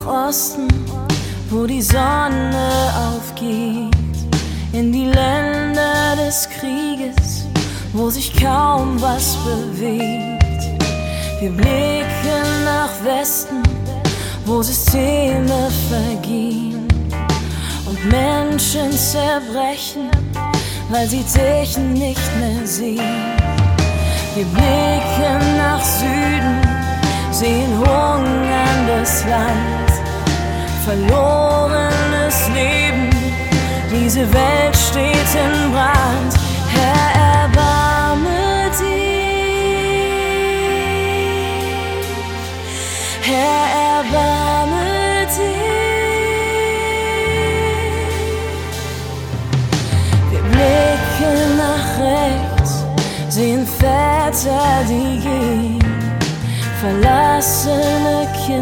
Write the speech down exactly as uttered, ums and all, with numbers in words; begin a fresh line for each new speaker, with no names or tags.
Osten, wo die Sonne aufgeht, in die Länder des Krieges, wo sich kaum was bewegt. Wir blicken nach Westen, wo Systeme vergehen und Menschen zerbrechen, weil sie sich nicht mehr sehen. Wir blicken nach Süden, sehen hungerndes Land, verlorenes Leben, diese Welt steht in Brand. Herr, erbarme dich, Herr, erbarme dich. Wir blicken nach rechts, sehen Väter, die gehen, verlassene Kinder.